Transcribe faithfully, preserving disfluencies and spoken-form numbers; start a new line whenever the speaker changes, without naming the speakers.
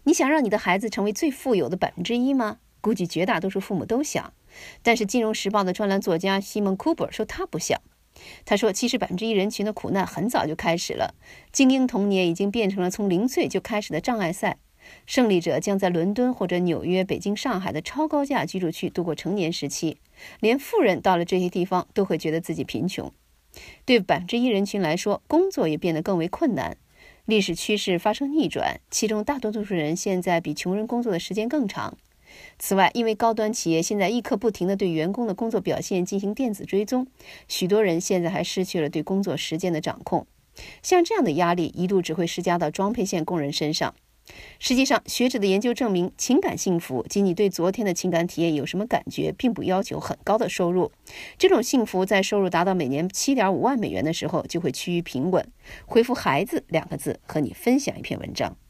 你想让你的孩子成为最富有的百分之一吗？估计绝大多数父母都想。但是《金融时报》的专栏作家西蒙·库珀说他不想。他说，其实百分之一人群的苦难很早就开始了，精英童年已经变成了从零岁就开始的障碍赛。胜利者将在伦敦或者纽约、北京、上海的超高价居住区度过成年时期，连富人到了这些地方都会觉得自己贫穷。对百分之一人群来说，工作也变得更为困难。历史趋势发生逆转，其中大多数人现在比穷人工作的时间更长。此外，因为高端企业现在一刻不停地对员工的工作表现进行电子追踪，许多人现在还失去了对工作时间的掌控。像这样的压力一度只会施加到装配线工人身上。实际上，学者的研究证明，情感幸福及你对昨天的情感体验有什么感觉，并不要求很高的收入。这种幸福在收入达到每年 七点五万美元的时候就会趋于平稳。回复孩子两个字和你分享一篇文章。